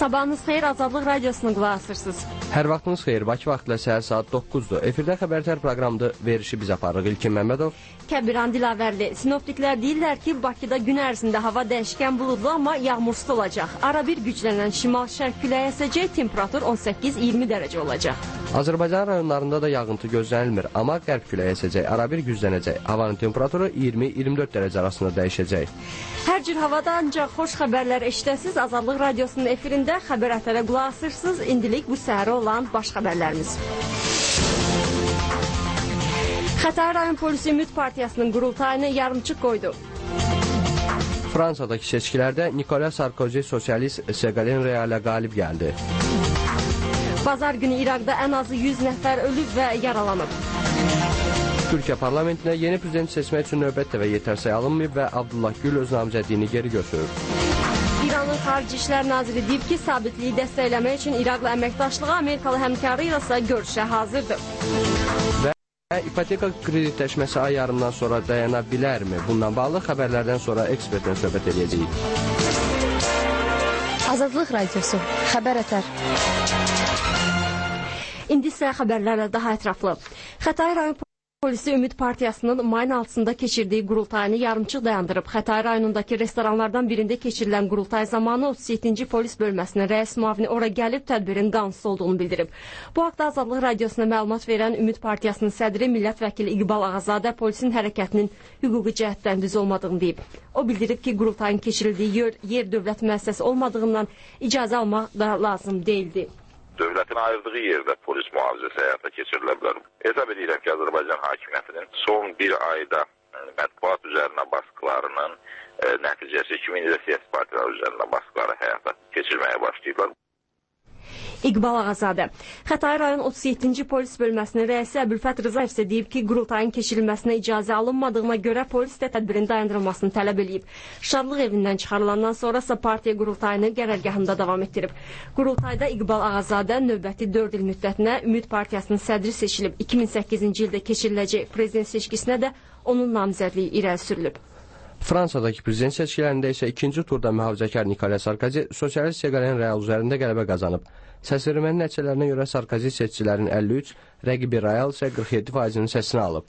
Sabahınız xeyir, Azadlıq Radiosunu qulaq asırsınız. Hər vaxtınız xeyir, Bakı vaxtla səhər saat 9-dur. Efirdə xəbərtər proqramda verişi biz aparırıq. İlkin Məmmədov. Kəbiran Dilavərli. Sinoptiklər deyirlər ki, Bakıda gün ərzində hava dəyişkən buludlu, amma yağmursuz olacaq. Ara bir güclənən şimal-şərq küləyi əsəcək, temperatur 18-20 dərəcə olacaq. Azərbaycan rayonlarında da yağıntı gözlənilmir, amma qərb küləyi əsəcək, ara bir güclənəcək. Havanın temperaturu 20-24 dərəcə arasında dəyişəcək. Hər cür havada ancaq xoş xəbərlər eşidəsiz. Azadlıq Radiosunun efirində xəbər ətərə qulaq asırsınız. İndilik bu səhərə olan baş xəbərlərimiz. Xətai rayon polisi Ümid Partiyasının qurultayını yarımçıq qoydu. Fransadakı seçkilərdə Nicolas Sarkozy sosialist Ségolène Royal qalib gəldi. Bazar günü İraqda ən azı 100 nəfər ölüb və yaralanıb. Türkiyə parlamentində yeni prezident seçmək üçün növbət dəvə yetərsək alınmayıb və Abdullah Gül öz namizədliyini geri götürüb. İranın Xarici İşlər Naziri deyib ki, sabitliyi dəstəkləmək üçün İraqla əməkdaşlığı Amerikalı həmkarı ilə görüşə hazırdır. Və ipoteka kreditləşməsi ay yarımdan sonra dayana bilərmi? Bundan bağlı xəbərlərdən sonra ekspertlə söhbət edəcəyik. Azadlıq Radiosu, xəbər ətər. İndi isə xəbərlərlə daha ətraflı. Xətai rayon polisi Ümid Partiyasının mayın 6-sında keçirdiyi qurultayını yarımçıq dayandırıb. Xətai rayonundakı restoranlardan birində keçirilən qurultay zamanı 37-ci polis bölməsinin rəis müavini ora gəlib tədbirin qanunsuz olduğunu bildirib. Bu haqda Azadlıq Radiosuna məlumat verən Ümid Partiyasının sədri millət vəkili İqbal Ağazadə polisin hərəkətinin hüquqi cəhətdən düz olmadığını deyib. O bildirib ki, qurultayın keçirildiyi yer dövlət müəssisəsi olmadığından icazə almaq da lazım deyildi. Dövlətin ayırdığı yerdə polis mühafizəsi həyata keçirilə bilər. Hesab edirəm ki, Azərbaycan hakimiyyətinin son bir ayda mətbuat üzərinə baskılarının nəticəsi 2000-ci siyasi partiyalar üzərinə baskıları həyata keçirməyə başlayıblar. İqbal Ağazadə. Xətai rayon 37-ci polis bölməsinin rəisi Əbülfət Rızayev isə deyib ki, qurultayın keçirilməsinə icazə alınmadığına görə polis də tədbirin dayandırılmasını tələb edib. Şadlıq evindən çıxarılandan sonra isə partiya qurultayını qərargahında davam etdirib. Qurultayda İqbal Ağazadə növbəti 4 il müddətinə Ümid Partiyasının sədri seçilib. 2008-ci ildə keçiriləcək prezident seçkisinə də onun namizədliyi irəli sürülüb. Fransadakı prezident seçkilərində isə ikinci turda mühafizəkar Nicolas Sarkozy sosialist Ségolène Royal üzərində qələbə qazanıb. Səsvermənin nəticələrinə görə Sarkozy seçicilərin 53, rəqibi Royal isə 47%-nin səsini alıb.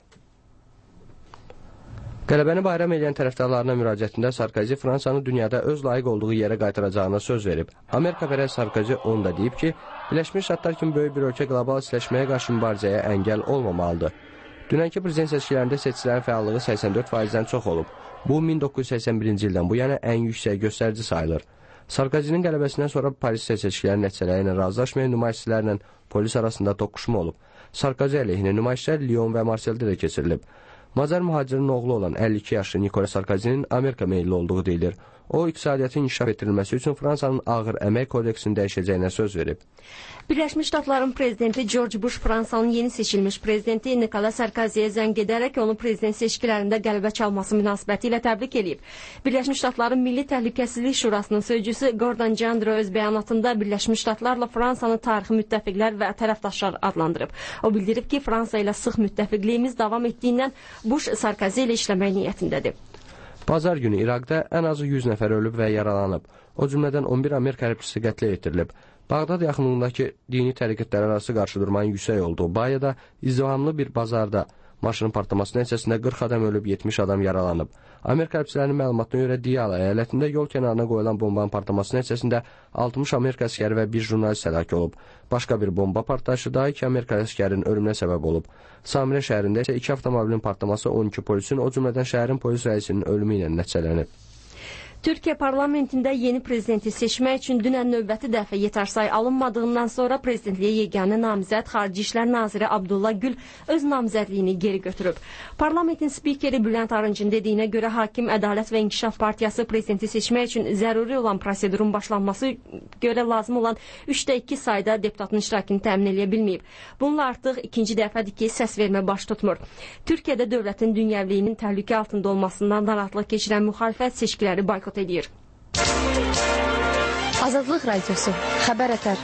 Qələbəni bayram edən tərəfdarlarına müraciətində Sarkozy Fransanı dünyada öz layiq olduğu yerə qaytaracağına söz verib. Amerika-pərəst Sarkozy onu da deyib ki, Birləşmiş Ştatlar kimi böyük bir ölkə qlobal istiləşməyə qarşı mübarizəyə əngəl olmamalıdır. Dünənki prezident seçkilərində seçicilərin fəallığı 84%-dən çox olub. Bu 1981-ci ildən bu yana ən yüksək göstərici sayılır. Sarkozy'nin qələbəsindən sonra Paris seçkilərinin nəticələri ilə razılaşmayan nümayişçilərlə polis arasında toqquşma olub. Sarkozy əleyhinə nümayişlər Lyon və Marseldə də keçirilib. Macar mühacirinin oğlu olan 52 yaşlı Nicolas Sarkozy'nin Amerika meyilli olduğu deyilir. O, iqtisadiyyatın inkişaf etdirilməsi üçün Fransanın ağır əmək kodeksini dəyişəcəyinə söz verib. Birləşmiş Ştatların prezidenti George Bush Fransanın yeni seçilmiş prezidenti Nicolas Sarkozy'yə zəng edərək onu prezident seçkilərində qələbə çalması münasibəti ilə təbrik edib. Birləşmiş Ştatların Milli Təhlükəsizlik Şurasının sözcüsü Gordon Chandra öz bəyanatında Birləşmiş Ştatlarla Fransanı tarixi müttəfiqlər və tərəfdaşlar adlandırıb. O bildirib ki, Fransa ilə sıx müttəfiqliyimiz davam etdiyindən Bush Sarkozy ilə işləmək niyyətindədir. Bazar günü İraqda ən azı 100 nəfər ölüb və yaralanıb. O cümlədən 11 Amerika hərbçisi qətlə yetirilib. Bağdad yaxınlığındakı dini təriqətlər arası qarşıdurmanın yüksək olduğu Bayada izdihamlı bir bazarda maşının partlaması nəticəsində 40 adam ölüb, 70 adam yaralanıb. Amerika hərbçilərinin məlumatına görə Diyala əyalətində yol kənarına qoyulan bombanın partlaması nəticəsində 60 Amerika əskəri və bir jurnalist həlak olub. Başqa bir bomba partlayışı da 2 Amerika əskərinin ölümünə səbəb olub. Samirə şəhərində isə 2 avtomobilin partlaması 12 polisin, o cümlədən şəhərin polis rəisinin ölümü ilə nəticələnib. Türkiyə parlamentində yeni prezidenti seçmək üçün dünən növbəti dəfə yetərsay alınmadığından sonra prezidentliyə yeganə namizəd Xarici İşlər Naziri Abdullah Gül öz namizədliyini geri götürüb. Parlamentin spikeri Bülent Arıncın dediyinə görə Hakim Ədalət və İnkişaf Partiyası prezidenti seçmək üçün zəruri olan prosedurun başlanması görə lazım olan 3/2 sayda deputatın iştirakını təmin edə bilməyib. Bununla artıq ikinci dəfədir ki, səs vermə baş tutmur. Türkiyədə dövlətin dünyəvliyinin təhlükə altında olmasından narahatlıq keçirən müxalifət seçkiləri boykot edir. Azadlıq Radiosu, xəbər ətər.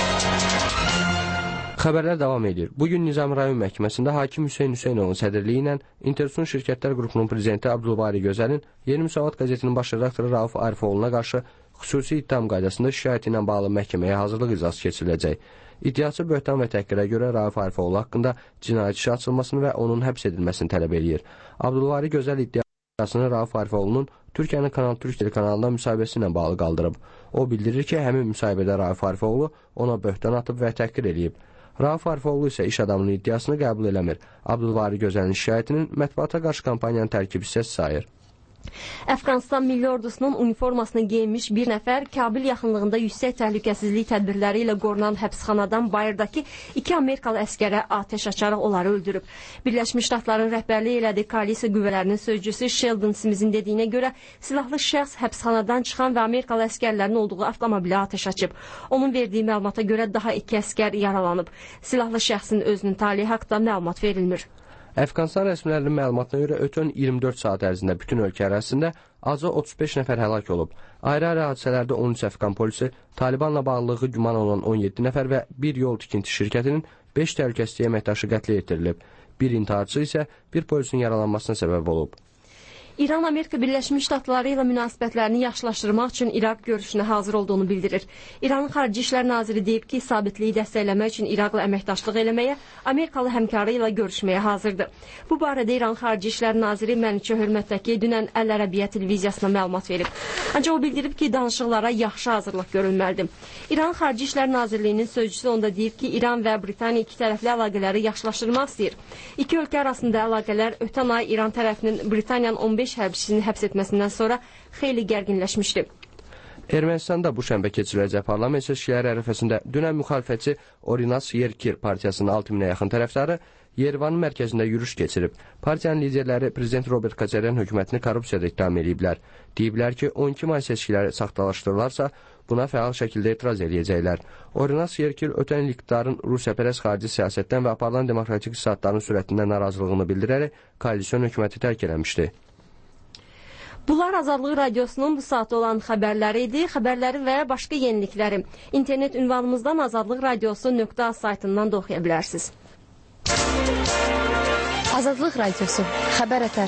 Xəbərlər davam edir. Bugün Nizami rayon məhkəməsində hakim Hüseyn Hüseynovun sədrliyi ilə Intersun şirkətlər qrupunun prezidenti Abdülbari Gözəlin Yeni Müsavat qəzetinin baş redaktoru Rauf Arifoğlu'na qarşı xüsusi ittiham qaydasında şikayəti ilə bağlı məhkəməyə hazırlıq icrası keçiriləcək. İddiaçı böhtan və təhqirə görə Rauf Arifoğlu haqqında cinayət işi açılmasını və onun həbs edilməsini tələb eləyir. Abdulvari Gözəl iddiasını Rauf Arifoğlunun Türkiyənin Kanal Türk telekanalında müsahibəsi ilə bağlı qaldırıb. O bildirir ki, həmin müsahibədə Rauf Arifoğlu ona böhtan atıb və təhqir eləyib. Rauf Arifoğlu isə iş adamının iddiasını qəbul eləmir. Abdulvari Gözəlin şikayətinin mətbuata qarşı kampaniyanın tərkib hissəsi sayır. Əfqanistan Milli Ordusunun uniformasını geyinmiş bir nəfər Kabil yaxınlığında yüksək təhlükəsizlik tədbirləri ilə qorunan həbsxanadan bayırdakı 2 Amerikalı əskərə atəş açaraq onları öldürüb. Birləşmiş Ştatların rəhbərliyi elədiyi koalisiya qüvvələrinin sözcüsü Sheldon Smith'in dediyinə görə silahlı şəxs həbsxanadan çıxan və Amerikalı əskərlərin olduğu avtomobilə atəş açıb. Onun verdiyi məlumata görə daha 2 əskər yaralanıb. Silahlı şəxsin özünün talihi haqqında məlumat verilmir. Əfqanistan rəsmilərinin məlumatına görə ötən 24 saat ərzində bütün ölkə ərazisində azı 35 nəfər həlak olub. Ayrı-ayrı hadisələrdə 13 Əfqan polisi, Talibanla bağlılığı güman olan 17 nəfər və bir yol tikinti şirkətinin 5 təhlükəsizlik əməkdaşı qətlə yetirilib. Bir intiharçı isə bir polisin yaralanmasına səbəb olub. İran Amerika Birləşmiş Ştatları ilə münasibətlərini yaxşılaşdırmaq üçün İraq görüşünə hazır olduğunu bildirir. İranın Xarici İşlər Naziri deyib ki, sabitliyi dəstəkləmək üçün İraqla əməkdaşlıq eləməyə, Amerikalı həmkarı ilə görüşməyə hazırdır. Bu barədə İran Xarici İşlər Naziri Məlikə Hörmətdəki dünən Əl Ərəbiyyə televiziyasına məlumat verib. Ancaq o bildirib ki, danışıqlara yaxşı hazırlıq görülməlidir. İran Xarici İşlər Nazirliyinin sözcüsü onda deyib ki, İran və Britaniya iki tərəfli əlaqələri yaxşılaşdırmaq istəyir. İki ölkə arasında əlaqələr ötən ay İran tərəfinin Britaniyanın 15 hərbçisini həbs etməsindən sonra xeyli gərginləşmişdi. Ermənistanda bu şənbə keçiriləcək parlament seçkiləri ərəfəsində dünən müxalifətçi Orinas Yerkir partiyasının 6000-ə yaxın tərəfdarı Yerevanın mərkəzində yürüş keçirib. Partiyanın liderləri Prezident Robert Koçaryan hökumətini korrupsiyada ittiham ediblər. Deyiblər ki, 12 may seçkiləri saxtalaşdırılarsa, buna fəal şəkildə etiraz edəcəklər. Orinas Yerkir ötən il iqtidarın Rusiyapərəst xarici siyasətdən və aparılan demokratik islahatların sürətindən narazılığını bildirərək koalisyon hökuməti tərk eləmişdi. Bunlar Azadlıq Radiosunun bu saatda olan xəbərləri idi. Xəbərləri və başqa yenilikləri internet ünvanımızdan azadlıqradiosu.az saytından da oxuya bilərsiniz. Azadlıq Radiosu, xəbər ətər.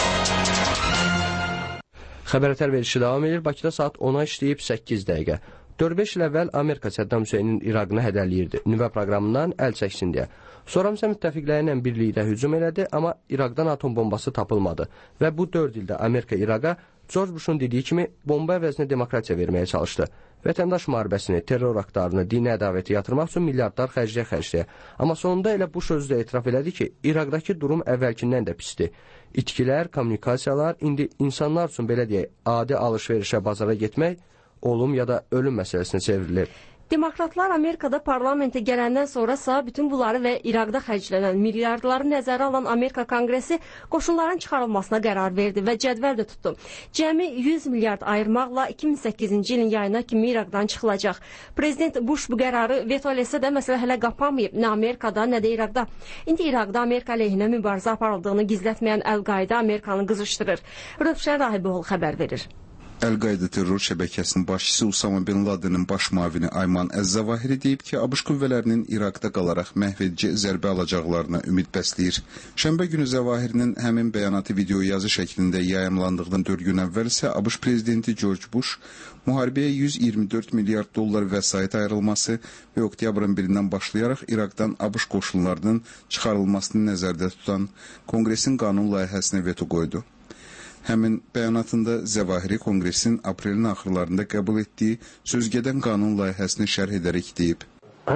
Xəbər ətər verişi davam edir. Bakıda saat 10-a işləyib 8 dəqiqə. 4-5 il əvvəl Amerika Səddam Hüseynin İraqını hədələyirdi, nüvə proqramından əl çəksin deyə. Sonra isə müttəfiqlərlə birlikdə hücum elədi, amma İraqdan atom bombası tapılmadı və bu 4 ildə Amerika İraqa George Bush'un dediyi kimi bomba əvəzinə demokratiya verməyə çalışdı. Vətəndaş müharibəsini, terror aktlarını, dini ədavəti yatırmaq üçün milyardlar xərcləyə. Amma sonunda elə Bush özü də etiraf elədi ki, İraqdakı durum əvvəlkindən də pisdir. İtkilər, kommunikasiyalar, indi insanlar üçün belə deyək, adi alış-verişə bazara getmək, olum ya da ölüm məsələsinə çevrilir. Demokratlar Amerikada parlamentə gələndən sonrasa bütün bunları və İraqda xərclənən milyardları nəzərə alan Amerika Konqresi qoşunların çıxarılmasına qərar verdi və cədvəl də tutdu. Cəmi 100 milyard ayırmaqla 2008-ci ilin yayına kimi İraqdan çıxılacaq. Prezident Bush bu qərarı veto eləsə də məsələ hələ qapanmayıb, nə Amerikada, nə də İraqda. İndi İraqda Amerika əleyhinə mübarizə aparıldığını gizlətməyən Əl-Qaida Amerikanı qızışdırır. Rövşən Rahiboğlu xəbər verir. Əl-Qaida terror şəbəkəsinin başçısı Usama bin Ladenin baş müavini Ayman Əz-Zavahiri deyib ki, ABŞ qüvvələrinin İraqda qalaraq məhvedici zərbə alacaqlarına ümid bəsləyir. Şənbə günü Zavahirinin həmin bəyanatı video yazı şəklində yayımlandığından 4 gün əvvəl isə ABŞ prezidenti George Bush müharibəyə 124 milyard dollar vəsait ayrılması və oktyabrın 1-dən başlayaraq İraqdan ABŞ qoşunlarının çıxarılmasını nəzərdə tutan Konqresin qanun layihəsinə veto qoydu. Həmin bəyanatında Zəvahiri Konqresin aprelin axırlarında qəbul etdiyi sözgedən qanun layihəsini şərh edərək deyib.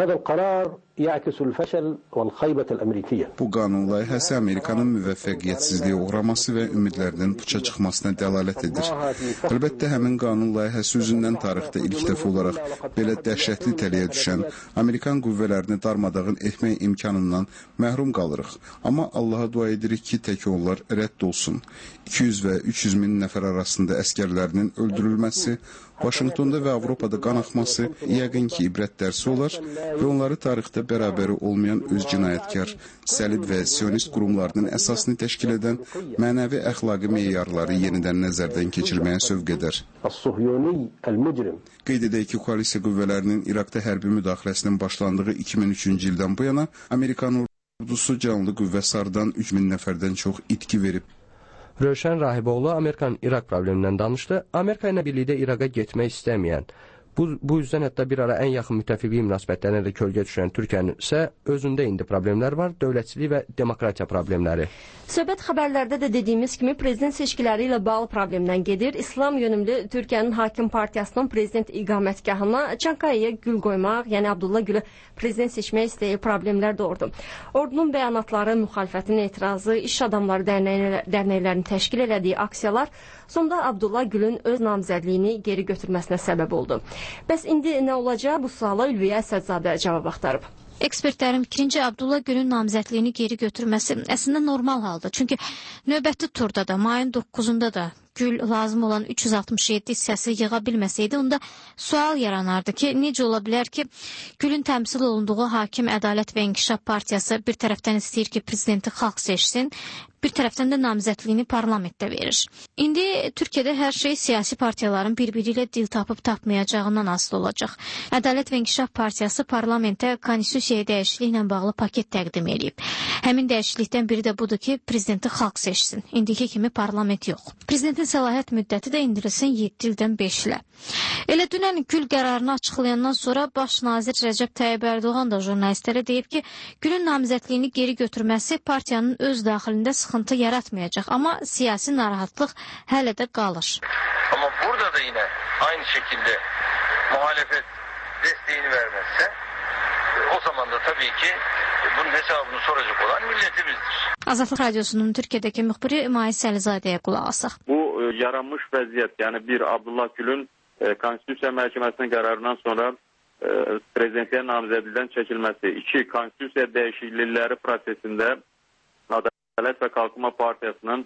Bu qanun layihəsi Amerikanın müvəffəqiyyətsizliyə uğraması və ümidlərinin puça çıxmasına dəlalət edir. Əlbəttə, həmin qanun layihəsi üzündən tarixdə ilk dəfə olaraq belə dəhşətli tələyə düşən Amerikan qüvvələrini darmadağın etmək imkanından məhrum qalırıq. Amma Allaha dua edirik ki, tək onlar rədd olsun. 200 və 300 min nəfər arasında əskərlərinin öldürülməsi, Vaşinqtonda və Avropada qan axması yəqin ki, ibrət dərsi olar və onları tarixdə bərabəri olmayan öz cinayətkar, səlib və sionist qurumlarının əsasını təşkil edən mənəvi əxlaqi meyarları yenidən nəzərdən keçirməyə sövq edər. Qeyd edək ki, koalisiya qüvvələrinin İraqda hərbi müdaxiləsinin başlandığı 2003-cü ildən bu yana Amerikan ordusu canlı qüvvə sardan 3000 nəfərdən çox itki verib. Rövşən Rahiboğlu Amerikanın İraq problemindən danışdı. Amerika ilə birlikdə İraqa getmək istəməyən, bu yüzden hətta bir ara ən yaxın müttəfiqlik münasibətlərinə də kölgə düşən Türkiyənin isə özündə indi problemlər var, dövlətçilik və demokratiya problemləri. Söhbət xəbərlərdə də dediyimiz kimi prezident seçkiləri ilə bağlı problemdən gedir. İslam yönümlü Türkiyənin hakim partiyasının prezident iqamətgahına Çankaya'ya gül qoymaq, yəni Abdullah Gülü prezident seçmək istəyi problemlər doğurdu. Ordunun bəyanatları, müxalifətin etirazı, iş adamları dərnəklərinin təşkil elədiyi aksiyalar sonda Abdullah Gülün öz namizədliyini geri götürməsinə səbəb oldu. Bəs indi nə olacaq? Bu suala Ülviyə Əsədzadə cavab axtarıb. Ekspertlərin fikrincə Abdullah Gülün namizədliyini geri götürməsi əslində normal haldır. Çünki növbəti turda da, mayın 9-unda da Gül lazım olan 367 hissəsi yığa bilməsəydi, onda sual yaranardı ki, necə ola bilər ki, Gülün təmsil olunduğu Hakim Ədalət və İnkişaf Partiyası bir tərəfdən istəyir ki, prezidenti xalq seçsin, bir tərəfdən də namizədliyini parlamentdə verir. İndi Türkiyədə hər şey siyasi partiyaların bir-biri ilə dil tapıb tapmayacağından asılı olacaq. Ədalət və İnkişaf Partiyası parlamentə konstitusiyaya dəyişikliklə bağlı paket təqdim edib. Həmin dəyişiklikdən biri də budur ki, prezidenti xalq seçsin. İndiki kimi parlament yox. Prezidentin səlahiyyət müddəti də indirilsin 7 ildən 5 ilə. Elə dünən Gül qərarını açıqlayandan sonra baş nazir Rəcəb Tayyib Ərdoğan da jurnalistlərə deyib ki, Gülün namizədliyini geri götürməsi partiyanın öz daxilində sıxıntı yaratmayacaq, amma siyasi narahatlıq hələ də qalır. Ama burada da yine aynı şekilde muhalefet desteğini vermezse o zaman da tabii ki bunun hesabını soracak olan milletimizdir. Azadlıq Radyosu'nun Türkiye'deki müxbiri Mais Əlizadəyə qulaq asaq. Bu yaranmış vəziyyət, yəni bir Abdullah Gülün Konstitusiya Məhkəməsinin qərarından sonra prezidentliyə namizədlikdən çəkilməsi, 2 konstitusiya dəyişiklikləri prosesində Ədalət və Qalkınma Partiyasının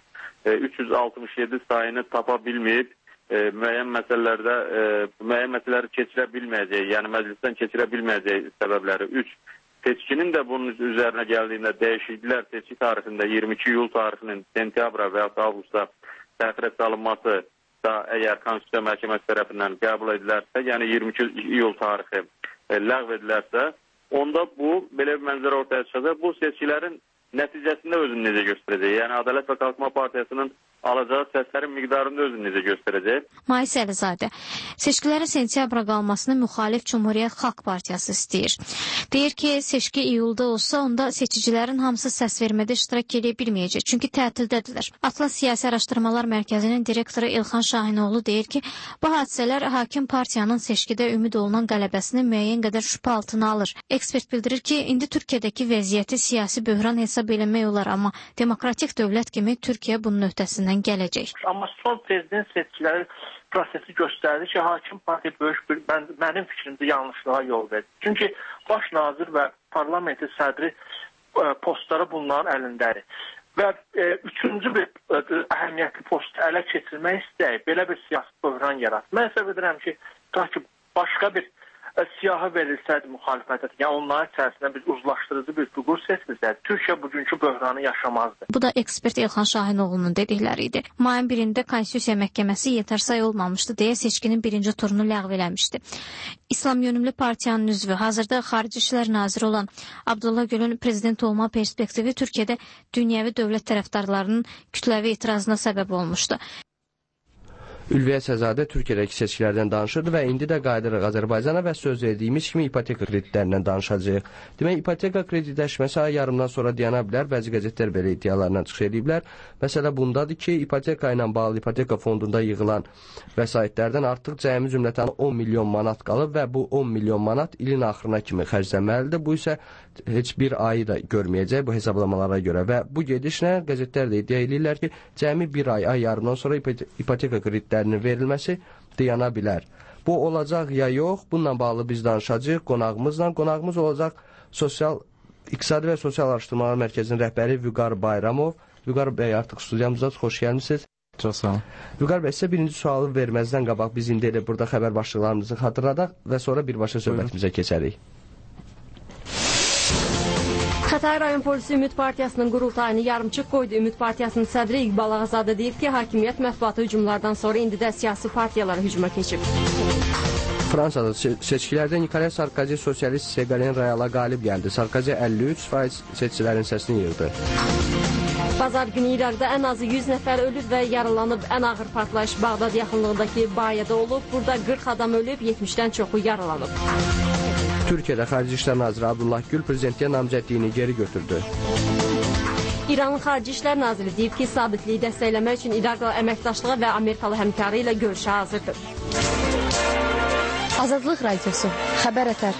367 sayını tapa bilməyib, müəyyən məsələləri keçirə bilməyəcəyi, yəni məclisdən keçirə bilməyəcəyi səbəbləri 3. Seçkinin də bunun üzərinə gəldiyində dəyişikliklər seçki tarixində 22 iyul tarixinin sentyabra və avqustda təxirə salınması da əgər Konstitusiya Məhkəməsi tərəfindən qəbul edilərsə, yəni 22 iyul tarixi ləğv edilərsə, onda bu belə bir mənzərə ortaya çıxacaq. Bu seçkilərin nəticəsində özünü necə göstərəcək? Yəni Ədalət və Qalkınma Partiyasının alacağı səslərin miqdarında özünü necə göstərəcək? Mais Əlizadə, seçkilərin sentyabra qalmasını müxalif Cumhuriyyət Xalq Partiyası istəyir. Deyir ki, seçki iyulda olsa, onda seçicilərin hamısı səs vermədə iştirak edə bilməyəcək, çünki tətildədirlər. Atlas Siyasi Araşdırmalar Mərkəzinin direktoru İlxan Şahinoğlu deyir ki, bu hadisələr hakim partiyanın seçkidə ümid olunan qələbəsini müəyyən qədər şübhə altına alır. Ekspert bildirir ki, indi Türkiyədəki vəziyyəti siyasi böhran hesab eləmək olar, amma demokratik dövlət kimi Türkiyə bunun öhdəsindən gələcək. Amma son prezident seçkiləri prosesi göstərdi ki, hakim partiya böyük bir, mənim fikrimdə yanlışlığa yol verdi. Çünki baş nazir və parlamentin sədri postları bunların əlindədir. Və üçüncü bir əhəmiyyətli postu ələ keçirmək istəyib, belə bir siyasi böhran yaratdı. Mən hesab edirəm ki, ta ki başqa bir siyahı verilsəydi müxalifətə, yəni onların içərisində biz uzlaşdırıcı bir fiqur seçilsəydi, Türkiyə bugünkü böhranı yaşamazdı. Bu da ekspert İlxan Şahinoğlu'nun dedikləri idi. Mayın 1-də Konstitusiya Məhkəməsi yetərsay olmamışdı deyə seçkinin birinci turunu ləğv eləmişdi. İslam yönümlü partiyanın üzvü, hazırda Xarici İşlər Naziri olan Abdullah Gülün prezident olma perspektivi Türkiyədə dünyəvi dövlət tərəfdarlarının kütləvi etirazına səbəb olmuşdu. Ülviyə Əsədzadə Türkiyədəki seçkilərdən danışırdı və indi də qayıdırıq Azərbaycana və söz verdiyimiz kimi ipoteka kreditlərindən danışacağıq. Demək, ipoteka kreditləşməsi ay yarımdan sonra dayana bilər, bəzi qəzetlər belə iddialarla çıxış ediblər. Məsələ bundadır ki, ipoteka ilə bağlı ipoteka fondunda yığılan vəsaitlərdən artıq cəmi cümlətan 10 milyon manat qalıb və bu 10 milyon manat ilin axırına kimi xərclənməlidir. Bu isə heç bir ayı da görməyəcək bu hesablamalara görə və bu gedişlə qəzetlər də iddia edirlər ki, cəmi bir ay yarımdan sonra ipoteka kreditlərinin verilməsi dayana bilər. Bu olacaq ya yox, bununla bağlı biz danışacağıq qonağımızla. Qonağımız olacaq İqtisadi və Sosial Araşdırmalar Mərkəzinin rəhbəri Vüqar Bayramov. Vüqar bəy, artıq studiyamıza xoş gəlmişsiniz. Çox sağ olun. Vüqar bəy, sizə birinci sualı verməzdən qabaq biz indi elə burada xəbər başlıqlarımızı xatırladaq və sonra birbaşa söhbətimizə keçərik. Xətai rayon polisi Ümid Partiyasının qurultayını yarımçıq qoydu. Ümid Partiyasının sədri İqbal Ağazadə deyib ki, hakimiyyət mətbuatı hücumlardan sonra indi də siyasi partiyalara hücuma keçib. Fransada seçkilərdə Nikolay Sarkozy sosialist Ségolène Royala qalib gəldi. Sarkozy 53% seçicilərin səsini yığdı. Bazar günü İraqda ən azı 100 nəfər ölüb və yaralanıb. Ən ağır partlayış Bağdad yaxınlığındakı Bayədə olub. Burada 40 adam ölüb, 70-dən çoxu yaralanıb. Türkiyədə Xarici İşlər Naziri Abdullah Gül prezidentliyə namizədliyini geri götürdü. İranın Xarici İşlər Naziri deyib ki, sabitliyi dəstəkləmək üçün İraqla əməkdaşlığa və Amerikalı həmkarı ilə görüşə hazırdır. Azadlıq Radiosu, Xəbər Ətər.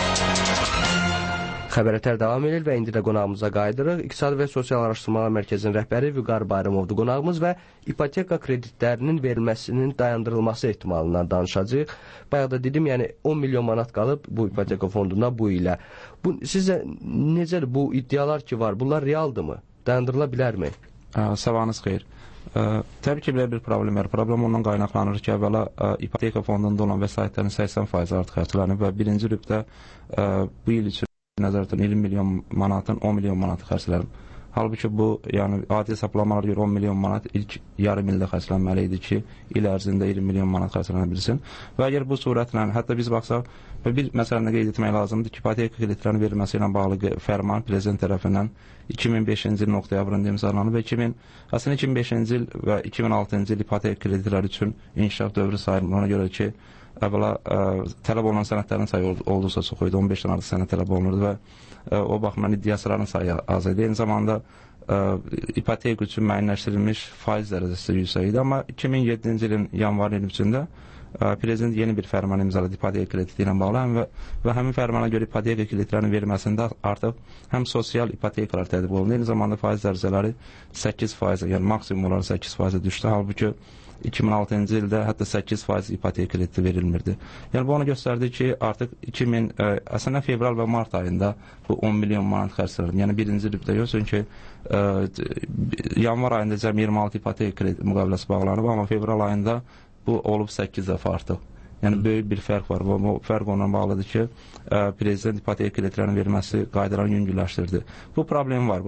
Xəbər Ətər davam edir və indi də qonağımıza qayıdırıq. İqtisadi və Sosial Araşdırmalar Mərkəzinin rəhbəri Vüqar Bayramovdur qonağımız və ipoteka kreditlərinin verilməsinin dayandırılması ehtimalından danışacağıq. Bayaq da dedim, yəni 10 milyon manat qalıb bu ipoteka fonduna bu ilə. Sizcə necədir bu iddialar ki var? Bunlar realdırmı? Dayandırıla bilərmi? Sabahınız xeyir. Təbii ki, belə bir problem var. Problem ondan qaynaqlanır ki, əvvəla ipoteka fondunda olan vəsaitlərin 80% artıq xərclənib və birinci rübdə bu il üçün nəzərdən 20 milyon manatın 10 milyon manatı xərclənib. Halbuki bu, yəni adi hesablamalara görə 10 milyon manat ilk yarım ildə xərclənməli idi ki, il ərzində 20 milyon manat xərclənə bilsin. Və əgər bu surətlə, hətta biz baxsaq, bir məsələni qeyd etmək lazımdır ki, ipoteka kreditlərinin verilməsi ilə bağlı fərman prezident tərəfindən 2005-ci ilin oktyabrında imzalanıb və əslində 2005-ci il və 2006-cı il ipoteka kreditləri üçün inkişaf dövrü sayılır. Ona görə ki, əvvəla tələb olunan sənədlərin sayı olduqca çox idi, 15-dən artıq sənəd tələb olunurdu və o baxımdan iddiasıların sayı az idi. Eyni zamanda ipoteka üçün müəyyənləşdirilmiş faiz dərəcəsi yüksək idi, amma 2007-ci ilin yanvar ili üçündə prezident yeni bir fərman imzaladı ipoteka krediti ilə bağlı və həmin fərmana görə ipoteka kreditlərinin verilməsində artıq həm sosial ipotekalar tətbiq olundu, eyni zamanda faiz dərəcələri 8%, yəni maksimum olaraq 8% düşdü, halbuki 2006-cı ildə hətta 8% ipoteka krediti verilmirdi. Yəni bu onu göstərdi ki, artıq əslində fevral və mart ayında bu 10 milyon manat xərclənir. Yəni birinci rübdə yox, çünki yanvar ayında cəmi 26 ipoteka krediti müqaviləsi bağlanıb, amma fevral ayında bu olub 8 dəfə artıq. Yəni böyük bir fərq var. Bu fərq onunla bağlıdır ki, prezident ipoteka kreditlərinin verilməsi qaydalarını yüngülləşdirdi. Bu problem var.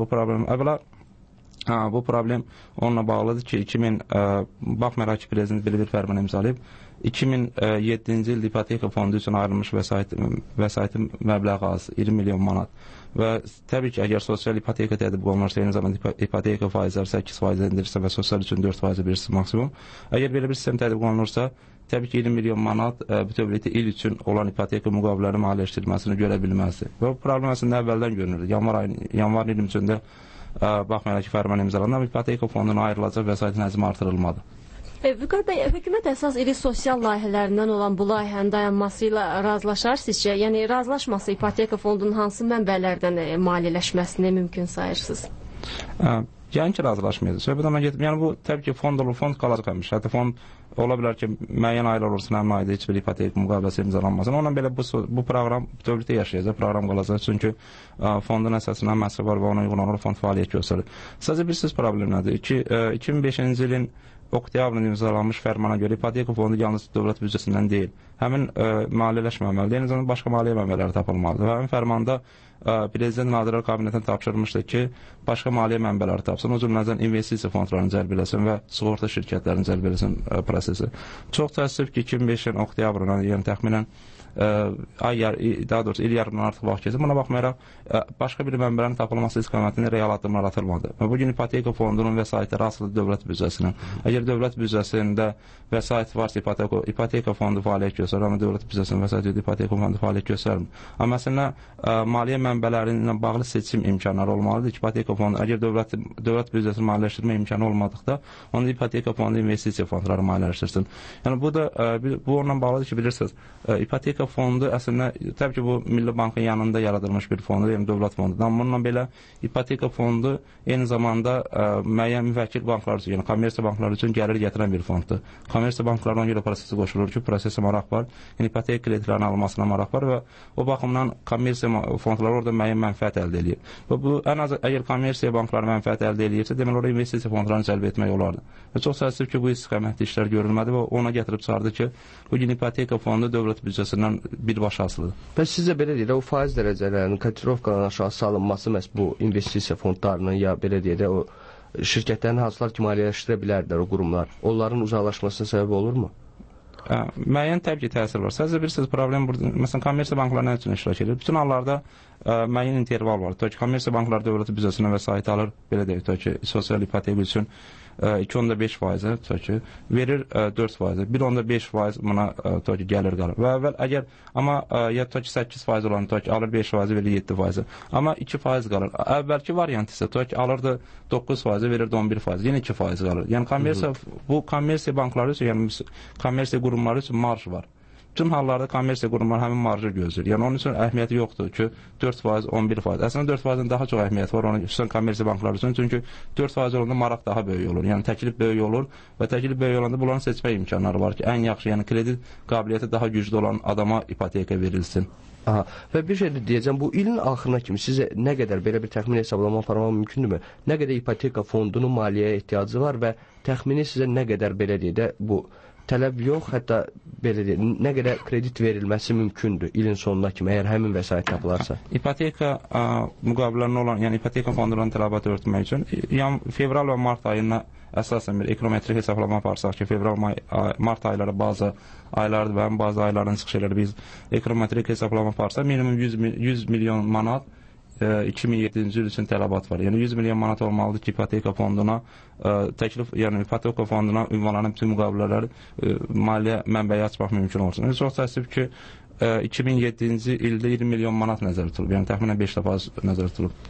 Bu problem onunla bağlıdır ki, baxmayaraq ki, prezident bir fərman imzalayıb, 2007-ci ildə ipoteka fondu üçün ayrılmış vəsaitin məbləği az, 20 milyon manat. Və təbii ki, əgər sosial ipoteka tətbiq olunursa, eyni zamanda ipoteka faizləri 8% endirirsə və sosial üçün 4% verirsə maksimum. Əgər belə bir sistem tətbiq olunursa, təbii ki, 20 milyon manat bütövlükdə il üçün olan ipoteka müqavilələrinin maliyyələşdirilməsini görə bilməzdir. Və bu problem əslində əvvəldən görünürdü. Yanvar ilin üçündə baxmayaraq ki, fərman imzalandı, ipoteka fonduna ayrılacaq vəsaitin həcmi artırılmadı. Vüqar bəy, hökumət əsas iri sosial layihələrindən olan bu layihənin dayanması ilə razılaşar sizcə? Yəni, razılaşması ipoteka fondunun hansı mənbələrdən maliyyələşməsini mümkün sayırsınız? Yəni ki, razılaşmayacaq. Söhbət ona getmir. Yəni, bu təbii ki, fond olur, fond qalacaq həmiş. Hətta fond ola bilər ki, müəyyən aylar olsun, həmin ayda heç bir ipoteka müqaviləsi imzalanmasın. Ondan belə bu proqram bütövlükdə yaşayacaq, proqram qalacaq. Çünki fondun əsasından məsələ var və ona uyğun olaraq fond fəaliyyət göstərir. Sadəcə bir siz problem nədir? 2005-ci ilin oktyabrında imzalanmış fərmana görə ipoteka fondu yalnız dövlət büdcəsindən deyil, həmin maliyyələşməməlidir, eyni zamanda başqa maliyyə mənbələri tapılmalıdır. Həmin fərmanda Prezident Nazirlər Kabinetindən tapşırılmışdır ki, başqa maliyyə mənbələri tapsın, o cümlədən investisiya fondlarını cəlb eləsin və sığorta şirkətlərini cəlb eləsin prosesi. Çox təəssüf ki, 2005-in oktyabrına, yəni təxminən daha doğrusu il yarımdan artıq vaxt keçir. Buna baxmayaraq, başqa bir mənbələrin tapılması istiqamətində real addımlar atılmadı. Bugün ipoteka fondunun vəsaitləri asılı dövlət büdcəsindən. Əgər dövlət büdcəsində vəsait varsa ipoteka fondu fəaliyyət göstərir, amma dövlət büdcəsinin vəsait yoxdur, ipoteka fondu fəaliyyət göstərmir. Amma məsələn, maliyyə mənbələrinin bağlı seçim imkanları olmalıdır. İpoteka fondu, əgər dövlət büdcəsini maliyyələşdirmə imkanı olmadıqda, onda ipoteka fondu investisiya fondları maliyyələşdirsin. Yəni bu onunla bağlıdır ki, bilirsiniz, ipoteka fondu əslində, təbii ki, bu Milli Bankın yanında yaradılmış bir fondur, yəni dövlət fondudur. Amma bununla belə ipoteka fondu eyni zamanda müəyyən müvəkkil banklar üçün, yəni kommersiya bankları üçün gəlir gətirən bir fonddur. Kommersiya banklarına görə prosesi qoşulur ki, prosesə maraq var, yəni ipoteka kreditlərinin alınmasına maraq var və o baxımdan kommersiya fondları orada müəyyən mənfəət əldə edir. Və bu, ən az əgər kommersiya bankları mənfəət əldə edirsə, deməli orada investisiya fondlarını cəlb etmək olardı. Və çox təəssüf ki, bu istiqamətli işlər görülmədi və ona gətirib çıxardı ki, bugün ipoteka fondu dövlət büdcəsindən birbaşa asılıdır. Bəs sizcə belə deyək, o faiz dərəcələrinin kotirovkadan aşağı salınması məhz bu investisiya fondlarının ya belə deyək də o şirkətlərin hansılar ki maliyyələşdirə bilərdilər o qurumlar, onların uzaqlaşmasına səbəb olurmu? müəyyən təbii ki, təsir var. Sadəcə bilirsiniz, problem burada, məsələn, kommersiya bankları nə üçün iştirak edir? Bütün hallarda müəyyən interval var. Ki, kommersiya bankları dövləti büdcəsindən vəsait alır, belə deyək, ki, sosial ipotek üçün 2.5% ki, verir 4%, 1.5% buna ki, gəlir qalır. Və əvvəl əgər, amma ya ki 8% olan ki, alır 5%, verir 7%, amma 2% qalır. Əvvəlki variant isə ki, alırdı 9%, verirdi 11%, yenə 2% qalır. Yəni bu kommersiya bankları üçün, yəni kommersiya qurumları üçün marj var. Bütün hallarda kommersiya qurumları həmin marjı gözləyir. Yəni onun üçün əhəmiyyəti yoxdur ki, 4%, 11%. Əslində 4%-dən daha çox əhəmiyyəti var onun xüsusən kommersiya bankları üçün. Çünki 4% olanda maraq daha böyük olur. Yəni təklif böyük olur və təklif böyük olanda bunların seçmə imkanları var ki, ən yaxşı, yəni kredit qabiliyyəti daha güclü olan adama ipoteka verilsin. Aha. Və bir şey də deyəcəm, bu ilin axırına kimi sizə nə qədər belə bir təxmini hesablama aparmaq mümkündürmü? Nə qədər ipoteka fondunun maliyyəyə ehtiyacı var və təxmini sizə nə qədər belə deyək də bu tələb yox, hətta belə deyək, nə qədər kredit verilməsi mümkündür ilin sonuna kimi, əgər həmin vəsait tapılarsa? İpoteka müqavilərinə olan, yəni ipoteka fondunun tələbatı örtmək üçün fevral və mart ayına əsasən bir ekonometrik hesablama aparsaq ki, fevral, mart ayları bazı aylardır və bazı ayların çıxışları biz ekonometrik hesablama aparsaq minimum 100 milyon manat 2007-ci il üçün tələbat var. Yəni 100 milyon manat olmalıdır ki, ipoteka fonduna təklif, yəni ipoteka fonduna ünvanlanan bütün müqavilələr maliyyə mənbəyi açmaq mümkün olsun. Çox təəssüf ki, 2007-ci ildə 20 milyon manat nəzərdə tutulub. Yəni təxminən 5% nəzərdə tutulub.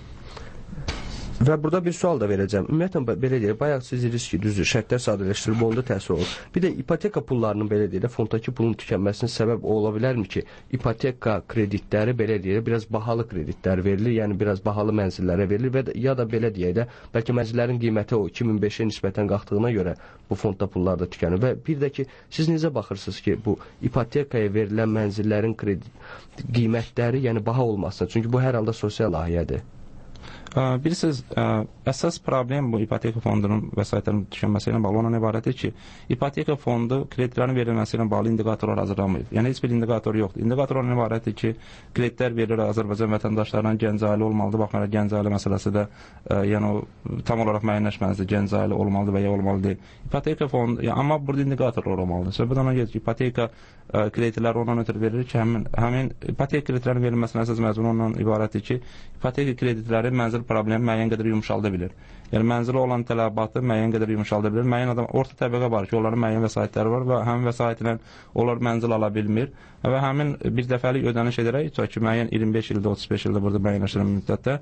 Və burada bir sual da verəcəm. Ümumiyyətlə, belə deyək, bayaq siz dediniz ki, düzdür, şərtlər sadələşdirilib, onda təsir olur. Bir də ipoteka pullarının, belə deyək, fondakı pulun tükənməsinin səbəb ola bilərmi ki, ipoteka kreditləri, belə deyək, biraz bahalı kreditlər verilir, yəni biraz bahalı mənzillərə verilir və ya da belə deyək də, bəlkə mənzillərin qiyməti o 2005-ə nisbətən qalxdığına görə bu fondda pullar da tükənir. Və bir də ki, siz necə baxırsınız ki, bu ipotekaya verilən mənzillərin qiymətləri, yəni baha olmasına, çünki bu hər halda sosial layihədir. Bilirsiniz, əsas problem bu ipoteka fondunun vəsaitlərinin tükənməsi ilə bağlı olan ibarətdir ki, ipoteka fondu kreditlərin verilməsi ilə bağlı indikatorlar hazırlamayıb. Yəni heç bir indikator yoxdur. İndikator olan ibarətdir ki, kreditlər verilir Azərbaycan vətəndaşlarına gənc ailə olmalıdır. Baxmayaraq gənc ailə məsələsi də yəni tam olaraq müəyyənləşməlidir. Gənc ailə olmalıdır və ya olmalı deyil. İpoteka fondu, amma burada indikatorlar olmalıdır. Söhbət ona gedir ki, ipoteka kreditləri ondan ötürü verilir ki, həmin ipoteka kreditlərin verilməsinin əsas məzmunu ondan ibarətdir ki, ipoteka kreditləri mənzil problemi müəyyən qədər yumşalda bilir. Yəni mənzilə olan tələbatı müəyyən qədər yumşalda bilir. Müəyyən adam, orta təbəqə var ki, onların müəyyən vəsaitləri var və həmin vəsaitlə onlar mənzil ala bilmir və həmin bir dəfəlik ödəniş edərək, ki, müəyyən 25 ildə, 35 ildə burada müəyyənləşdirilən müddətdə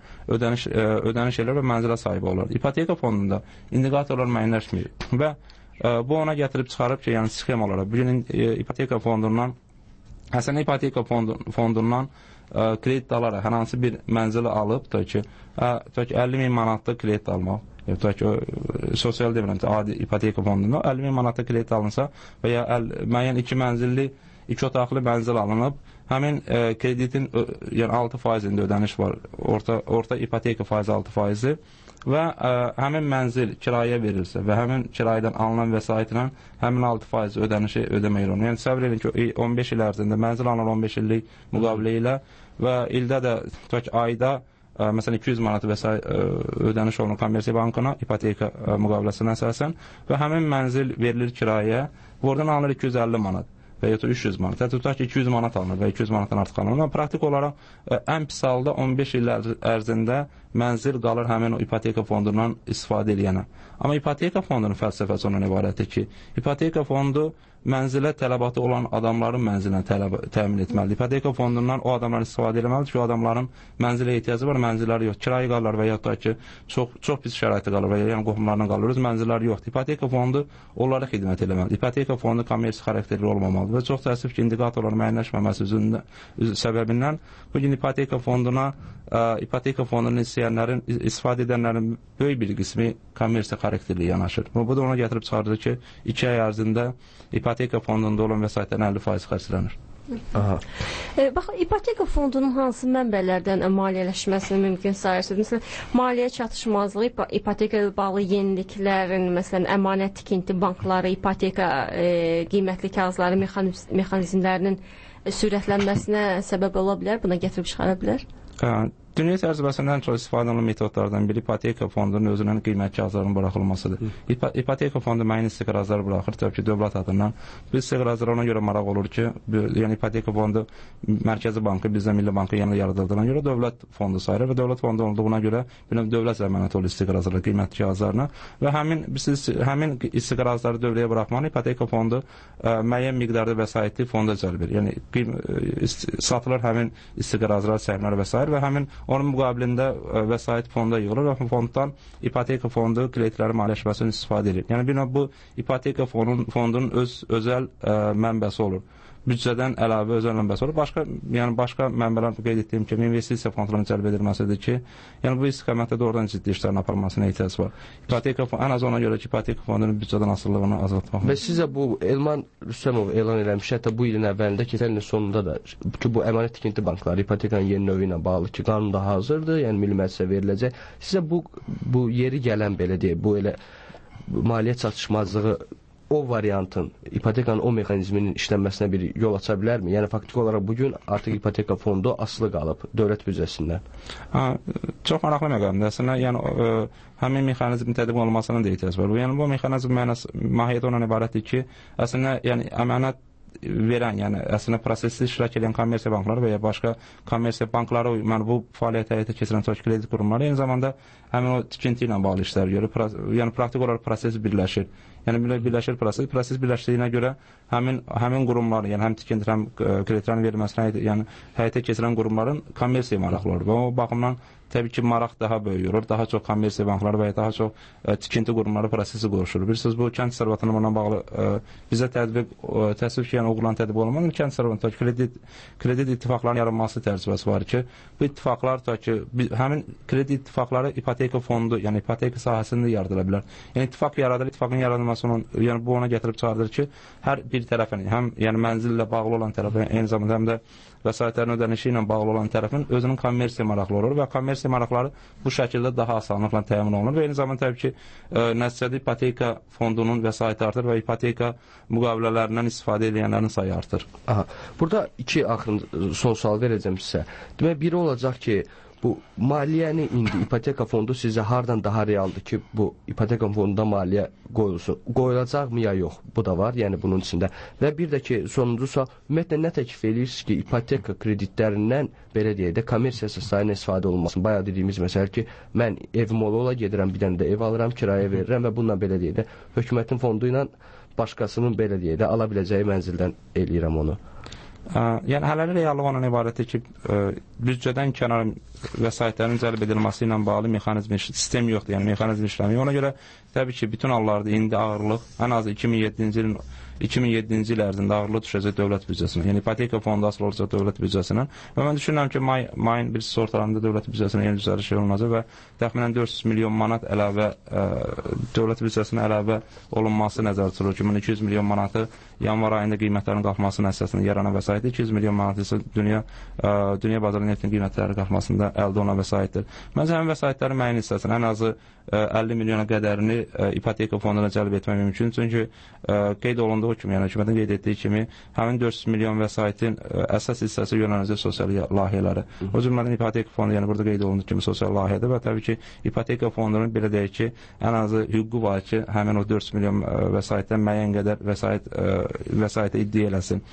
ödəniş edər və mənzilə sahibi olur. İpoteka fondunda indikatorlar müəyyənləşmir və bu ona gətirib çıxarıb ki, yəni sxemalara, bugün ipoteka fondundan, həsən ipoteka fondundan kredit alaraq hər hansı bir mənzili alıb, ki 50.000 manatlıq kredit almaq, sosial demirəm, adi ipoteka fondunda 50.000 manatlıq kredit alınsa və ya müəyyən 2 mənzilli, 2 otaqlı mənzil alınıb, həmin kreditin yəni 6%-ində ödəniş var, orta ipoteka faizi 6%-i və həmin mənzil kirayə verilsə və həmin kirayədən alınan vəsaitlə həmin 6% ödənişi ödəmək olur. Yəni səbr edin ki, 15 il ərzində mənzil alınır 15 illik müqavilə ilə və ildə də ayda məsələn 200 manat vəsait ödəniş olunur kommersiya bankına ipoteka müqaviləsinə əsasən və həmin mənzil verilir kirayəyə, buradan alınır 250 manat və ya 300 manat. Tutaq ki, 200 manat alınır və 200 manatdan artıq alınır. Amma praktik olaraq ən pis halda 15 il ərzində mənzil qalır həmin o ipoteka fondundan istifadə edilənə. Amma ipoteka fondunun fəlsəfəsi ondan ibarətdir ki, ipoteka fondu mənzilə tələbatı olan adamların mənzilə təmin etməlidir. İpoteka fondundan o adamlar istifadə etməlidir ki, o adamların mənzilə ehtiyacı var, mənzilləri yox. Kirayə qalırlar və ya da ki, çox pis şəraitdə qalır və ya yəni qohumlarına qalırız, mənzilləri yoxdur. İpoteka fondu onlara xidmət etməlidir. İpoteka fondu kommersiya xarakterli olmamalıdır və çox təəssüf ki, indikatorların müəyyənləşməməsi səbəbindən bugün ipoteka fondunun istəyənlərin, istifadə edənlərin böyük bir qismi kommersiya xarakterli yanaşır. Bu da ona gətirib çıxardır ki, 2 ay ərzində ipoteka fondunda olan vəsaitlərin 50% xərclənir. Bax, ipoteka fondunun hansı mənbələrdən maliyyələşməsini mümkün sayırsınız? Məsələn, maliyyə çatışmazlığı, ipoteka ilə bağlı yeniliklərin, məsələn, əmanət tikinti bankları, ipoteka qiymətli kağızları mexanizmlərinin sürətlənməsinə səbəb ola bilər, buna gətirib çıxara bilər? Dünya təcrübəsindən çox istifadə olunan metodlardan biri ipoteka fondunun özünün qiymət kağızlarının buraxılmasıdır. İpoteka fondu müəyyən istiqrazlar buraxır, təbii ki, dövlət adından. Bu istiqrazlar ona görə maraq olur ki, yəni ipoteka fondu Mərkəzi Bankı, bizdə Milli Bankı yanında yaradıldığına görə dövlət fondu sayılır və dövlət fondu olduğuna görə dövlət zəmanəti olur istiqrazlar, qiymət kağızlarına və həmin istiqrazları dövləyə buraxmanı ipoteka fondu müəyyən miqdarda vəsaiti fonda cəlb edir. Yəni satılır həmin istiqrazlar, səhmlər və s. və həmin onun müqabilində vəsait fonda yığılır və fonddan ipoteka fondu kreditlərin maliyyələşməsini istifadə edir. Yəni bir bu ipoteka fondunun özəl mənbəsi olur. Büdcədən əlavə özəl mənbəsi olur. Başqa mənbələr qeyd etdiyim kimi investisiya fondlarının cəlb edilməsidir ki, yəni bu istiqamətdə doğrudan ciddi işlərin aparılmasına ehtiyac var. Ən az ona görə ki, ipoteka fondunun büdcədən asılılığını azaltmaq. Və sizə bu Elman Rüstəmov elan eləmiş, hətta bu ilin əvvəlində keçən ilin sonunda da ki, bu əmanət tikinti bankları ipotekanın yeni növü ilə bağlı ki, qanunda hazırdır, yəni milli məclisə veriləcək. Sizə bu yeri gələn belə deyək, bu elə maliyyə çatışmazlığı o variantın, ipotekanın o mexanizminin işlənməsinə bir yol aça bilərmi? Yəni, faktiki olaraq bugün artıq ipoteka fondu asılı qalıb dövlət büdcəsindən. Çox maraqlı məqamdır. Əslində, yəni, həmin mexanizmin tətbiq olunmasına da ehtiyac var. Yəni, bu mexanizm mahiyyəti ondan ibarətdir ki, əslində, yəni, əmanət verən, yəni əslində prosesdə iştirak edən kommersiya bankları və ya başqa kommersiya bankları, yəni bu fəaliyyət həyata keçirən çox kredit qurumları eyni zamanda həmin o tikinti ilə bağlı işlər görür. Yəni praktik olaraq proses birləşir. Yəni birləşir proses birləşdiyinə görə həmin qurumlar, yəni həm tikinti, həm kreditlərin verilməsinə yəni həyata keçirən qurumların kommersiya maraqlı olur və o baxımdan təbii ki, maraq daha böyük olur. Daha çox kommersiya bankları və ya daha çox tikinti qurumları prosesi quruşur. Bilirsiniz, bu kənd təsərrüfatına bununla bağlı bizə təəssüf ki, yəni uğurlan tətbiq olunmadan kənd təsərrüfatında kredit ittifaqlarının yaranması təcrübəsi var ki, bu ittifaqlar həmin kredit ittifaqları ipoteka fondu, yəni ipoteka sahəsində yaradıla bilər. Yəni ittifaq yaradır, ittifaqın yaradılması yəni bu ona gətirib çağırdır ki, hər bir tərəfin, həm yəni mənzillə bağlı olan tərəfin, eyni zamanda həm də vəsaitlərin ödənişi ilə bağlı olan tərəfin özünün kommersiya maraqları olur və kommersiya maraqları bu şəkildə daha asanlıqla təmin olunur və eyni zamanda təbii ki, nəticədə ipoteka fondunun vəsaiti artır və ipoteka müqavilələrindən istifadə edənlərin sayı artır. Burada iki axırın son sual verəcəm sizə. Demək, biri olacaq ki, bu maliyyəni indi ipoteka fondu sizə hardan daha realdır ki, bu ipoteka fondunda maliyyə qoyulsun? Qoyulacaqmı ya yox? Bu da var, yəni bunun içində. Və bir də ki, sonuncusa, ümumiyyətlə nə təklif edirsiniz ki, ipoteka kreditlərindən belə deyək də kommersiya sayına istifadə olunmasın? Bayağı dediyimiz məsələ ki, mən evim ola gedirəm, bir dənə də ev alıram, kiraya verirəm və bununla belə deyək də hökumətin fondu ilə başqasının belə deyək də ala biləcəyi mənzildən eləyirəm onu. Yəni hələlik reallıq ondan ibarətdir ki, büdcədən kənar vəsaitlərin cəlb edilməsi ilə bağlı mexanizm sistem yoxdur, yəni mexanizm işləmir. Ona görə təbii ki, bütün hallarda indi ağırlıq ən az 2007-ci il ərzində ağırlıq düşəcək dövlət büdcəsinə. Yəni ipoteka fondu asılı olacaq dövlət büdcəsinə. Və mən düşünürəm ki, mayın bir ortalarında dövlət büdcəsinə yeni düzəliş olunacaq və təxminən 400 milyon manat əlavə dövlət büdcəsinə əlavə olunması nəzərdə tutulur ki, 200 milyon manatı yanvar ayında qiymətlərin qalxması nəticəsində yaranan vəsait, 200 milyon manat isə dünya bazarı neftin qiymətləri qalxmasında əldə olunan vəsaitdir. Məncə həmin vəsaitlərin müəyyən hissəsini, ən azı 50 milyona qədərini ipoteka fonduna cəlb etmək mümkün. Çünki qeyd olunduğu kimi, yəni hökumətin qeyd etdiyi kimi, həmin 400 milyon vəsaitin əsas hissəsi yönələcək sosial layihələri. O cümlədən ipoteka fondu, yəni burada qeyd olunduğu kimi sosial layihədir və təbii ki, ipoteka fondunun belə deyək ki, ən azı hüququ var ki, həmin o 400 milyon vəsaitdən müəyyən qədər vəsaitə iddia eləsin.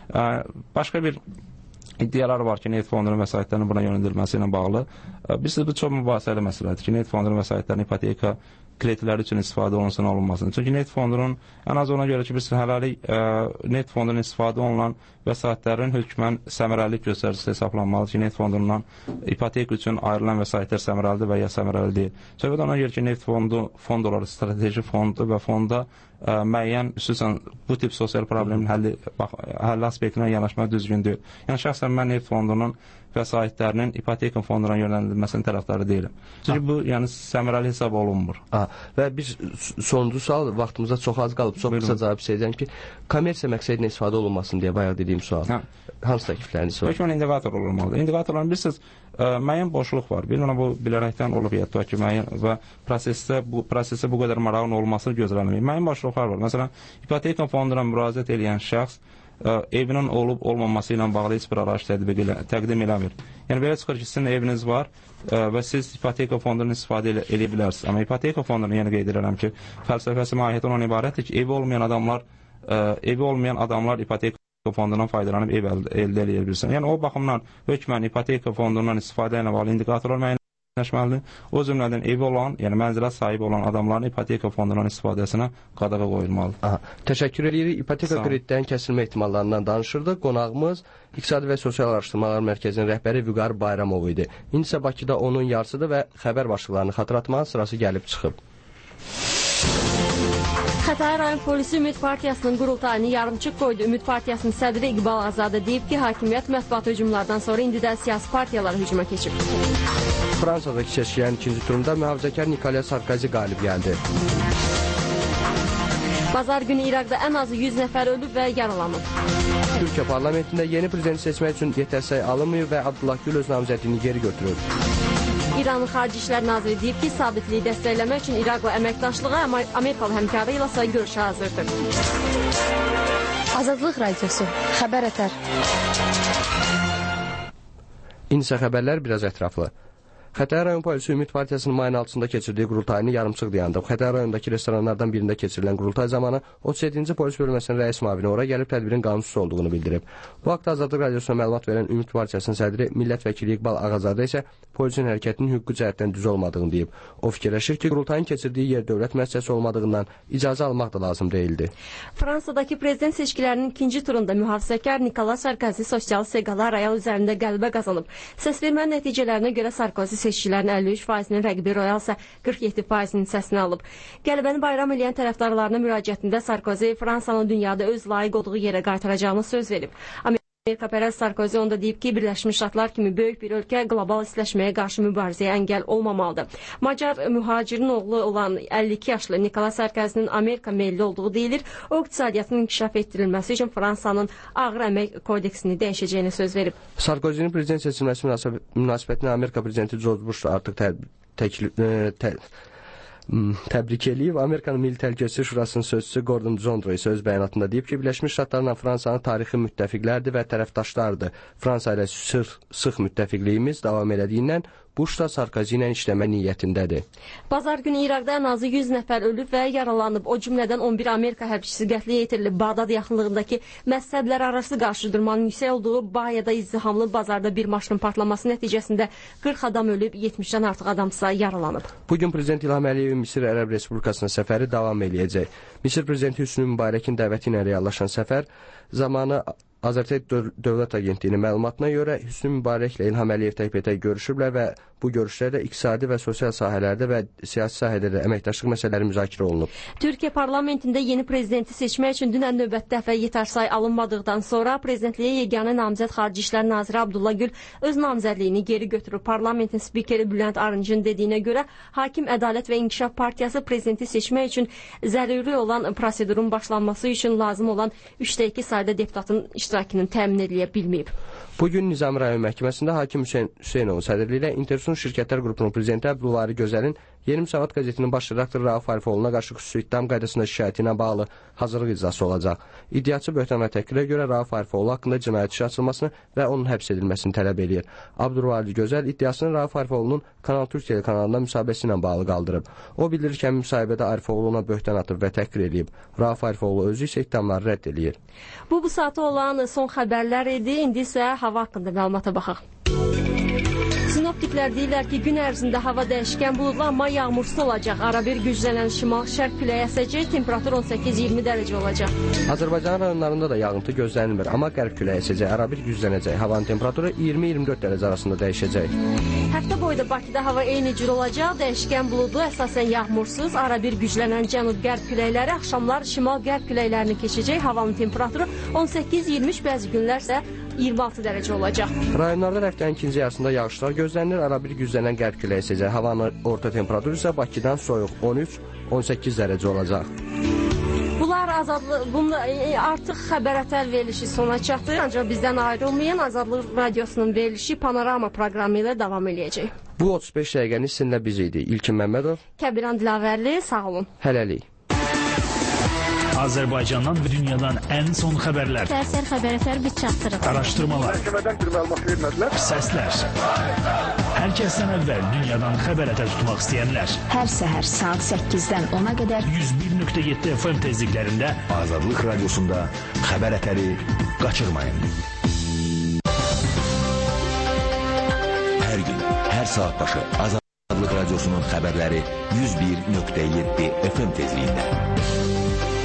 Başqa bir iddialar var ki, neft fondunun vəsaitlərinin buna yönəldilməsi ilə bağlı. Bilirsiniz, bu çox mübahisəli məsələdir ki, neft fondunun vəsaitlərinin ipoteka kreditləri üçün istifadə olunsun, olunmasın. Çünki neft fondunun, ən az ona görə ki, bilirsiniz, hələlik neft fondunun istifadə olunan vəsaitlərin hökmən səmərəlilik göstəricisi hesablanmalıdır ki, neft fondundan ipoteka üçün ayrılan vəsaitlər səmərəlidir və ya səmərəli deyil. Söhbət ona görə ki, neft fond olaraq strateji fonddur və fonda müəyyən, xüsusən bu tip sosial problemin həlli aspektinə yanaşmaq düzgün deyil. Yəni, şəxsən mən neft fondunun vəsaitlərinin ipoteka fonduna yönəldilməsinin tərəfdarı deyiləm. Çünki bu, yəni, səmərəli hesab olunmur. Və biz sonuncu sual, vaxtımızda çox az qalıb, çox qısa cavab istəyəcəm ki, kommersiya məqsədinə istifadə olunmasın deyə bayaq dediyim sual. Hansı təklifləriniz var? Hökmən indikator olmalıdır. İndikatorların bilirsiniz, müəyyən boşluq var. Bir bu bilərəkdən olub yətdə ki, müəyyən və prosesə bu qədər marağın olmasını gözləməyik. Müəyyən boşluqlar var. Məsələn, ipoteka fonduna müraciət edən şəxs evinin olub olmaması ilə bağlı heç bir araç təqdim eləmir. Yəni belə çıxır ki, sizin eviniz var və siz ipoteka fondundan istifadə edə bilərsiniz. Amma ipoteka fondunu yenə qeyd edirəm ki, fəlsəfəsi mahiyyəti ondan ibarətdir ki, evi olmayan adamlar ipoteka fondundan faydalanıb ev əldə edə bilsin. Yəni o baxımdan hökmən ipoteka fondundan istifadə ilə bağlı indikatorlar müəyyənləşməlidir. O cümlədən evi olan, yəni mənzilə sahibi olan adamların ipoteka fondundan istifadəsinə qadağa qoyulmalıdır. Təşəkkür edirik. İpoteka kreditlərin kəsilmə ehtimallarından danışırdıq. Qonağımız İqtisadi və Sosial Araşdırmalar Mərkəzinin rəhbəri Vüqar Bayramov idi. İndi isə Bakıda onun yarısıdır və xəbər başlıqlarını xatırlatmanın sırası gəlib çıxıb. Xətai rayon polisi Ümid Partiyasının qurultayını yarımçıq qoydu. Ümid Partiyasının sədri İqbal Azadə deyib ki, hakimiyyət mətbuat hücumlardan sonra indi də siyasi partiyalar hücuma keçib. Fransadakı seçkilərin ikinci turunda mühafizəkar Nicolas Sarkozy qalib gəldi. Bazar günü İraqda ən azı 100 nəfər ölüb və yaralanıb. Türkiyə parlamentində yeni prezidenti seçmək üçün yetər sayı alınmıyor və Abdullah Gül öz namizədliyini geri götürür. İranın Xarici İşlər Naziri deyib ki, sabitliyi dəstəkləmək üçün İraqla əməkdaşlığa Amerikalı həmkarı ilə görüşə hazırdır. Azadlıq Radiosu, Xəbər Ətər. İndi isə xəbərlər biraz ətraflı. Xətai rayon polisi Ümid Partiyasının mayın 6-sında keçirdiyi qurultayını yarımçıq dayandıb. Xətai rayondakı restoranlardan birində keçirilən qurultay zamanı 37-ci polis bölməsinin rəis müavini ora gəlib tədbirin qanunsuz olduğunu bildirib. Bu haqda Azadlıq Radiosuna məlumat verən Ümid Partiyasının sədri Millət Vəkili İqbal Ağazadə isə polisin hərəkətinin hüquqi cəhətdən düz olmadığını deyib. O fikirləşir ki, qurultayın keçirdiyi yer dövlət müəssisəsi olmadığından icazə almaq da lazım deyildi. Fransadakı prezident seçkilərinin ikinci turunda mühafizəkar Nicolas Sarkozy sosial seqalar Royal üzərində qələbə qazanıb. Səsvermə nəticələrinə görə Sarkozy seçkilərin 53%-nin rəqibi Royal isə 47%-nin səsini alıb. Qələbəni bayram eləyən tərəfdarlarına müraciətində Sarkozy Fransanın dünyada öz layiq olduğu yerə qaytaracağını söz verib. Amerikapərəst Sarkozy onda deyib ki, Birləşmiş Ştatlar kimi böyük bir ölkə qlobal istiləşməyə qarşı mübarizəyə əngəl olmamalıdır. Macar mühacirin oğlu olan 52 yaşlı Nicolas Sarkozy'nin Amerika meyilli olduğu deyilir. O, iqtisadiyyatın inkişaf etdirilməsi üçün Fransanın ağır əmək kodeksini dəyişəcəyini söz verib. Sarkozy'nin prezident seçilməsi münasibətini Amerika prezidenti George Bush artıq təbrik eləyib. Amerikanın Milli Təhlükəsizlik Şurasının sözçüsü Gordon Sondro isə öz bəyanatında deyib ki, Birləşmiş Ştatlarla Fransanın tarixi müttəfiqlərdir və tərəfdaşlardır. Fransa ilə sıx müttəfiqliyimiz davam elədiyindən Bush da Sarkozy ilə işləmə niyyətindədir. Bazar günü İraqda ən azı 100 nəfər ölüb və yaralanıb. O cümlədən 11 Amerika hərbçisi qətliyə yetirilib. Bağdad yaxınlığındakı məzhəblər arası qarşıdurmanın yüksək olduğu Bayada izdihamlı bazarda bir maşının partlaması nəticəsində 40 adam ölüb, 70-dən artıq adamsa yaralanıb. Bugün Prezident İlham Əliyevin Misir Ərəb Respublikasına səfəri davam eləyəcək. Misir Prezidenti Hüsnü Mübarəkin dəvəti ilə reallaşan səfər zamanı Azərtec Dövlət Agentliyinin məlumatına görə Hüsnü Mübarəklə İlham Əliyev təkbətək görüşüblər və bu görüşlərdə iqtisadi və sosial sahələrdə və siyasi sahədə də əməkdaşlıq məsələləri müzakirə olunub. Türkiyə parlamentində yeni prezidenti seçmək üçün dünən növbəti dəfə yetərsay alınmadıqdan sonra prezidentliyə yeganə namizəd Xarici İşlər Naziri Abdullah Gül öz namizədliyini geri götürüb. Parlamentin spikeri Bülent Arıncın dediyinə görə Hakim Ədalət və İnkişaf Partiyası prezidenti seçmək üçün zəruri olan prosedurun başlanması üçün lazım olan 3/2 sayda deputatın iştirakını təmin edilə bilməyib. Bugün Nizami rayon məhkəməsində hakim Hüseynovun sədrliyi ilə Intersun şirkətlər qrupunun prezidenti Əbdülvari Gözəlin Yeni Müsavat qəzetinin baş redaktoru Rauf Arifoğlu'na qarşı xüsusi ittiham qaydasında şikayəti ilə bağlı hazırlıq icrası olacaq. İddiaçı böhtan və təhqirə görə Rauf Arifoğlu haqqında cinayət işi açılmasını və onun həbs edilməsini tələb eləyir. Əbdülvari Gözəl iddiasını Rauf Arifoğlu'nun Kanal Türkiyə kanalında müsahibəsi ilə bağlı qaldırıb. O bildirir ki, müsahibədə Arifoğlu ona böhtan atıb və təhqir eləyib. Rauf Arifoğlu özü isə ittihamları rədd eləyir. Bu saata olan son xəbərlər idi. İndi isə hava haqqında məlumata baxaq. Sinoptiklər deyirlər ki, gün ərzində hava dəyişkən buludlu, amma yağmursuz olacaq. Arabir güclənən şimal-şərq küləyi əsəcək, temperatur 18-20 dərəcə olacaq. Azərbaycan rayonlarında da yağıntı gözlənilmir, amma qərb küləyi əsəcək, arabir güclənəcək. Havanın temperaturu 20-24 dərəcə arasında dəyişəcək. Həftə boyda Bakıda hava eyni cür olacaq, dəyişkən buludlu, əsasən yağmursuz, arabir güclənən cənub-qərb küləkləri, axşamlar şimal-qərb küləklərini keçəcək. Havanın temperaturu 18-23, bəzi günlər isə 26 dərəcə olacaq. Rayonlarda həftənin ikinci yarısında yağışlar gözlənilir, arabir güclənən qərb küləyi əsəcək. Havanın orta temperaturu isə Bakıdan soyuq 13-18 dərəcə olacaq. Bunlar artıq xəbər ətər verilişi sona çatır. Ancaq bizdən ayrılmayın, Azadlıq Radiosunun verilişi Panorama proqramı ilə davam eləyəcək. Bu 35 dəqiqəni sizinlə biz idi. İlkin Məmmədov, Kəbiran Dilavərli, sağ olun. Hələlik. Azərbaycandan və dünyadan ən son xəbərlər. Sərsər xəbər biz çatdırırıq. Araşdırmalar. Məhkəmədən bir məlumat vermədilər. Səslər. Hər kəsdən əvvəl dünyadan xəbər ətər tutmaq istəyənlər. Hər səhər saat 8-dən 10-a qədər 101.7 FM tezliklərində Azadlıq Radiosunda xəbər ətəri qaçırmayın. Hər gün, hər saat başı Azadlıq Radiosunun xəbərləri 101.7 FM tezliyində.